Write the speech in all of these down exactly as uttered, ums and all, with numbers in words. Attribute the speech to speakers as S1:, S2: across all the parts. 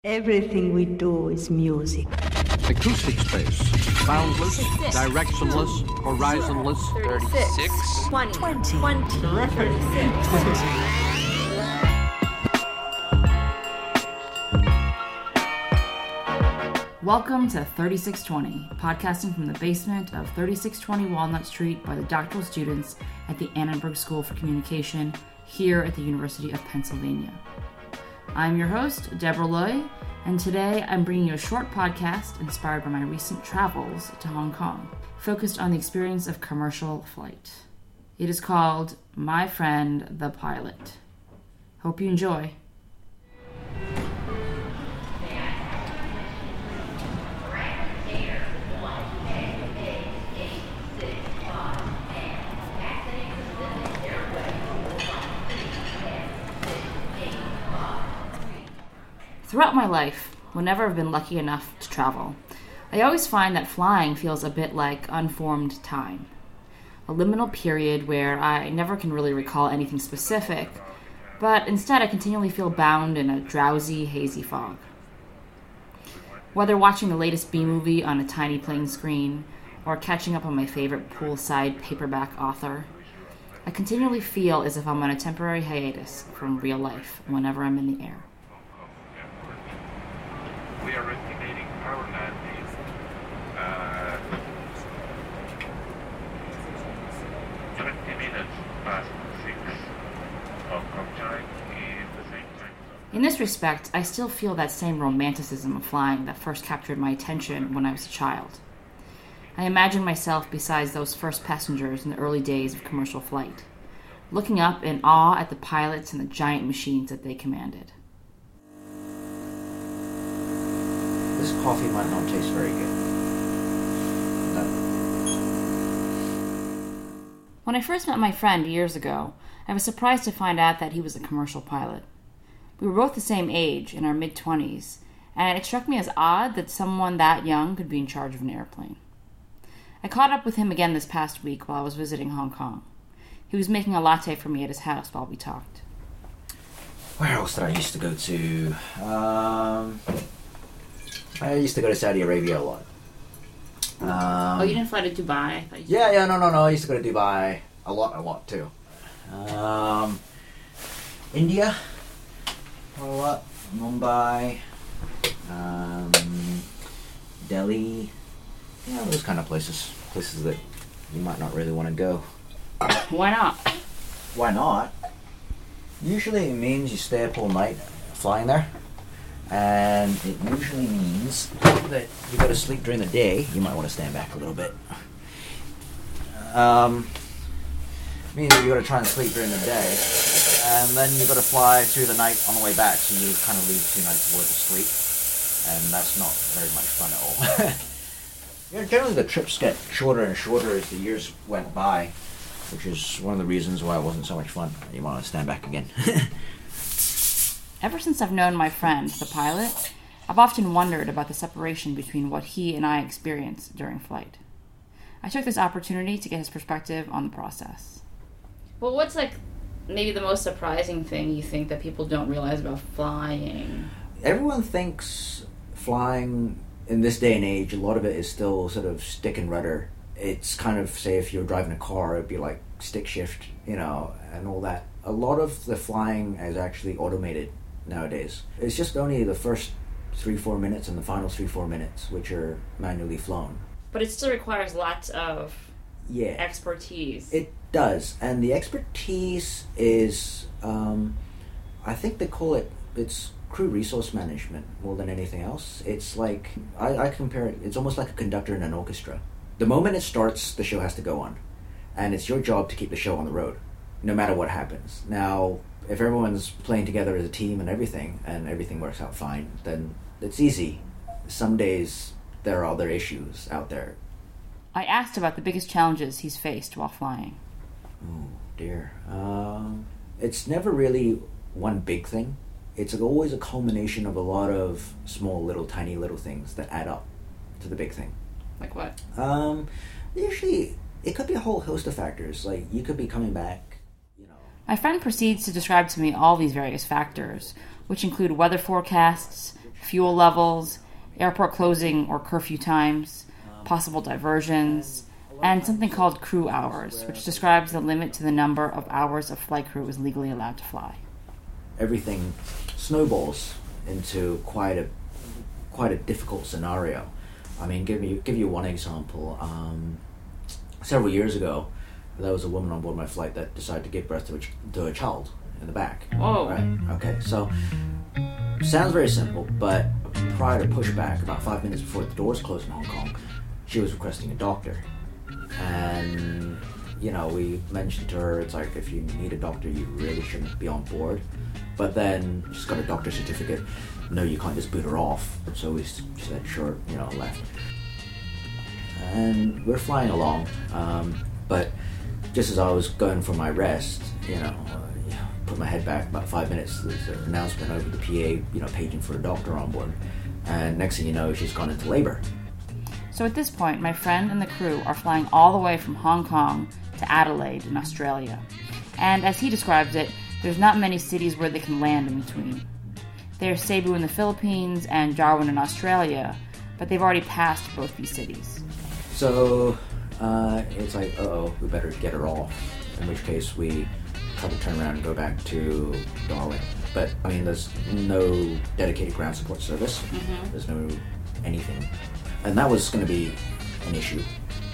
S1: Everything we do is music.
S2: Acoustic space. Boundless, directionless, horizonless.
S3: thirty-six. twenty.
S1: twenty.
S3: twenty.
S1: thirty-six. twenty.
S4: Welcome to thirty-six twenty, podcasting from the basement of thirty-six twenty Walnut Street by the doctoral students at the Annenberg School for Communication here at the University of Pennsylvania. I'm your host, Deborah Loy, and today I'm bringing you a short podcast inspired by my recent travels to Hong Kong, focused on the experience of commercial flight. It is called My Friend the Pilot. Hope you enjoy. Throughout my life, whenever I've been lucky enough to travel, I always find that flying feels a bit like unformed time. A liminal period where I never can really recall anything specific, but instead I continually feel bound in a drowsy, hazy fog. Whether watching the latest B-movie on a tiny plane screen, or catching up on my favorite poolside paperback author, I continually feel as if I'm on a temporary hiatus from real life whenever I'm in the air.
S5: We are estimating power landing uh, twenty minutes past six Hong Kong time in the same time zone.
S4: In this respect, I still feel that same romanticism of flying that first captured my attention when I was a child. I imagine myself beside those first passengers in the early days of commercial flight, looking up in awe at the pilots and the giant machines that they commanded.
S6: This coffee might not taste very good. No.
S4: When I first met my friend years ago, I was surprised to find out that he was a commercial pilot. We were both the same age, in our mid-twenties, and it struck me as odd that someone that young could be in charge of an airplane. I caught up with him again this past week while I was visiting Hong Kong. He was making a latte for me at his house while we talked.
S6: Where else did I used to go to? Um... I used to go to Saudi Arabia a lot. Um,
S4: oh, you didn't fly to Dubai? I thought you
S6: yeah, yeah, no, no, no. I used to go to Dubai a lot, a lot too. Um, India, a lot. Mumbai, um, Delhi. Yeah, those kind of places. Places that you might not really want to go.
S4: Why not?
S6: Why not? Usually it means you stay up all night flying there. And it usually means that you go to sleep during the day. You might want to stand back a little bit. Um, means that you got to try and sleep during the day, and then you got to fly through the night on the way back. So you kind of lose two nights worth of sleep, and that's not very much fun at all. You know, generally the trips get shorter and shorter as the years went by, which is one of the reasons why it wasn't so much fun. You want to stand back again.
S4: Ever since I've known my friend, the pilot, I've often wondered about the separation between what he and I experience during flight. I took this opportunity to get his perspective on the process. Well, what's like maybe the most surprising thing you think that people don't realize about flying?
S6: Everyone thinks flying in this day and age, a lot of it is still sort of stick and rudder. It's kind of, say, if you're driving a car, it'd be like stick shift, you know, and all that. A lot of the flying is actually automated nowadays. It's just only the first three, four minutes and the final three, four minutes which are manually flown.
S4: But it still requires lots of
S6: yeah.
S4: expertise.
S6: It does. And the expertise is, um, I think they call it, it's crew resource management more than anything else. It's like, I, I compare it, it's almost like a conductor in an orchestra. The moment it starts, the show has to go on. And it's your job to keep the show on the road, no matter what happens. Now, if everyone's playing together as a team and everything, and everything works out fine, then it's easy. Some days there are other issues out there.
S4: I asked about the biggest challenges he's faced while flying.
S6: Oh, dear. Um, it's never really one big thing. It's always a culmination of a lot of small, little, tiny little things that add up to the big thing.
S4: Like what?
S6: Um, usually, it could be a whole host of factors. Like, you could be coming back, you know.
S4: My friend proceeds to describe to me all these various factors, which include weather forecasts, fuel levels, airport closing or curfew times, possible diversions, and something called crew hours, which describes the limit to the number of hours a flight crew is legally allowed to fly.
S6: Everything snowballs into quite a quite a difficult scenario. I mean, give you give you one example. Um, several years ago, there was a woman on board my flight that decided to give birth to a, ch- to a child in the back.
S4: Whoa.
S6: Right. Okay. So, sounds very simple, but prior to pushback, about five minutes before the doors closed in Hong Kong, she was requesting a doctor. And, you know, we mentioned to her, it's like, if you need a doctor, you really shouldn't be on board. But then she's got a doctor's certificate. No, you can't just boot her off. So we said, sure, you know, left. And we're flying along. Um, but just as I was going for my rest, you know, uh, put my head back about five minutes, there's an announcement over the P A, you know, paging for a doctor on board. And next thing you know, she's gone into labor.
S4: So at this point, my friend and the crew are flying all the way from Hong Kong to Adelaide in Australia. And as he describes it, there's not many cities where they can land in between. There's Cebu in the Philippines and Darwin in Australia, but they've already passed both these cities.
S6: So uh, it's like, uh-oh, we better get her off, in which case we try to turn around and go back to Darwin. But, I mean, there's no dedicated ground support service. Mm-hmm. There's no anything. And that was going to be an issue.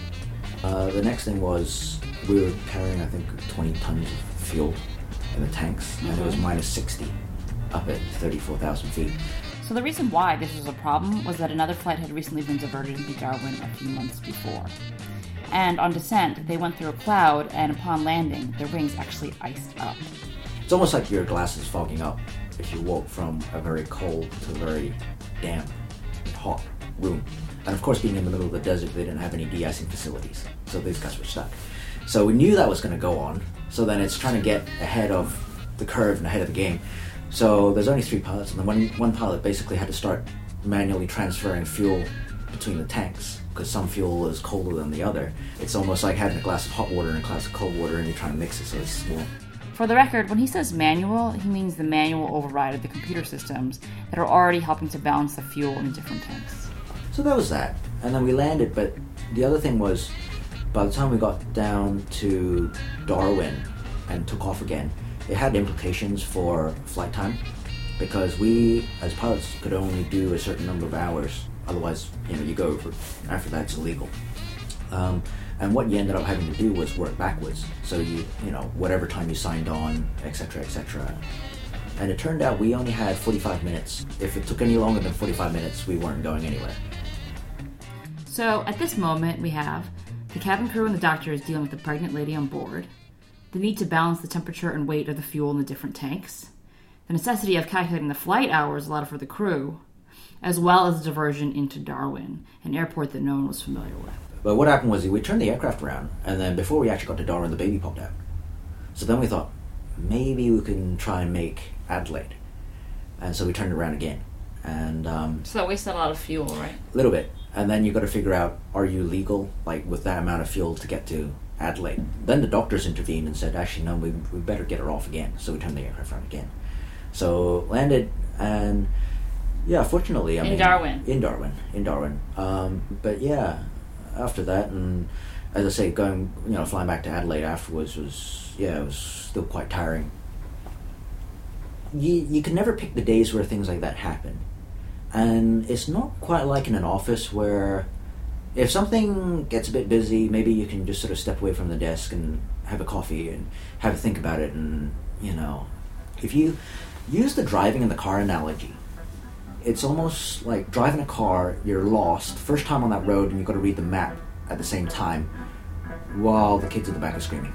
S6: Uh, the next thing was we were carrying, I think, twenty tons of fuel in the tanks, mm-hmm. and it was minus sixty up at thirty-four thousand feet.
S4: So the reason why this was a problem was that another flight had recently been diverted into Darwin a few months before. And on descent, they went through a cloud, and upon landing, their wings actually iced up.
S6: It's almost like your glass is fogging up if you walk from a very cold to a very damp, hot room. And of course, being in the middle of the desert, they didn't have any de-icing facilities, so these guys were stuck. So we knew that was going to go on, so then it's trying to get ahead of the curve and ahead of the game. So there's only three pilots, and then one, one pilot basically had to start manually transferring fuel between the tanks, because some fuel is colder than the other. It's almost like having a glass of hot water and a glass of cold water, and you're trying to mix it so it's warm.
S4: For the record, when he says manual, he means the manual override of the computer systems that are already helping to balance the fuel in the different tanks.
S6: So that was that. And then we landed, but the other thing was, by the time we got down to Darwin and took off again, it had implications for flight time, because we, as pilots, could only do a certain number of hours. Otherwise, you know, you go over. After that, it's illegal. Um, and what you ended up having to do was work backwards. So you, you know, whatever time you signed on, et cetera, et cetera. And it turned out we only had forty-five minutes. If it took any longer than forty-five minutes, we weren't going anywhere.
S4: So at this moment, we have the cabin crew and the doctors dealing with the pregnant lady on board, the need to balance the temperature and weight of the fuel in the different tanks, the necessity of calculating the flight hours allotted for the crew, as well as the diversion into Darwin, an airport that no one was familiar with.
S6: But what happened was we turned the aircraft around, and then before we actually got to Darwin, the baby popped out. So then we thought, maybe we can try and make Adelaide. And so we turned it around again. And um,
S4: so that wasted a lot of fuel, right?
S6: A little bit. And then you got to figure out, are you legal, like with that amount of fuel to get to Adelaide? Then the doctors intervened and said, actually, no, we, we better get her off again. So we turned the aircraft around again. So landed, and yeah, fortunately, I
S4: in
S6: mean...
S4: Darwin.
S6: In Darwin. In Darwin. Um, but yeah, after that, and as I say, going, you know, flying back to Adelaide afterwards was, yeah, it was still quite tiring. You, you can never pick the days where things like that happen. And it's not quite like in an office where if something gets a bit busy, maybe you can just sort of step away from the desk and have a coffee and have a think about it. And, you know, if you use the driving in the car analogy, it's almost like driving a car, you're lost, first time on that road, and you've got to read the map at the same time while the kids at the back are screaming.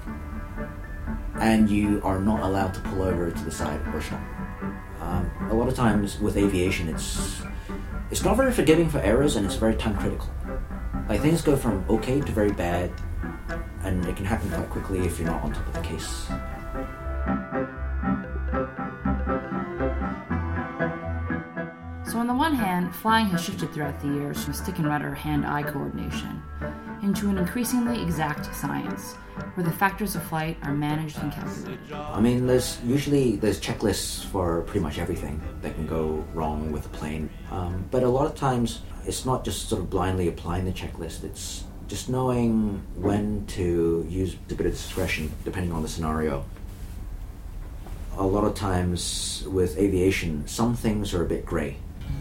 S6: And you are not allowed to pull over to the side or stop. Um, a lot of times with aviation, it's it's not very forgiving for errors, and it's very time critical. Like, things go from okay to very bad, and it can happen quite quickly if you're not on top of the case.
S4: So on the one hand, flying has shifted throughout the years from stick and rudder hand-eye coordination into an increasingly exact science, where the factors of flight are managed and calculated.
S6: I mean, there's usually there's checklists for pretty much everything that can go wrong with a plane. Um, but a lot of times, it's not just sort of blindly applying the checklist. It's just knowing when to use a bit of discretion depending on the scenario. A lot of times with aviation, some things are a bit gray.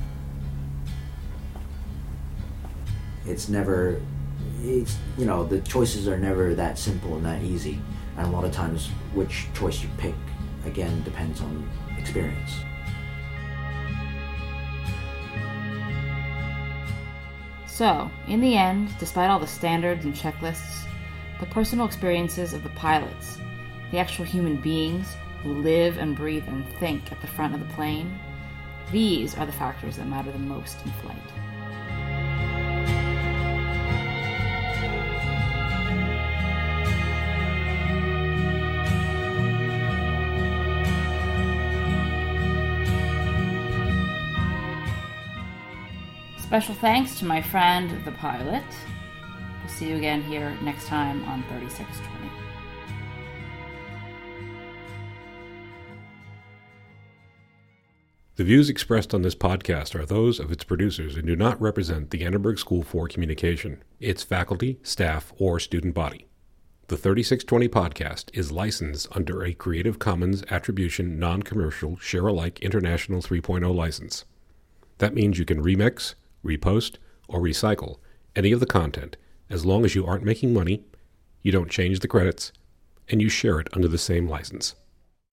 S6: It's never, it's, you know, the choices are never that simple and that easy. And a lot of times, which choice you pick, again, depends on experience.
S4: So, in the end, despite all the standards and checklists, the personal experiences of the pilots, the actual human beings who live and breathe and think at the front of the plane, these are the factors that matter the most in flight. Special thanks to my friend, the pilot. We'll see you again here next time on thirty-six twenty.
S7: The views expressed on this podcast are those of its producers and do not represent the Annenberg School for Communication, its faculty, staff, or student body. The thirty-six twenty podcast is licensed under a Creative Commons Attribution Non-Commercial Share-alike International three point oh license. That means you can remix, repost, or recycle any of the content as long as you aren't making money, you don't change the credits, and you share it under the same license.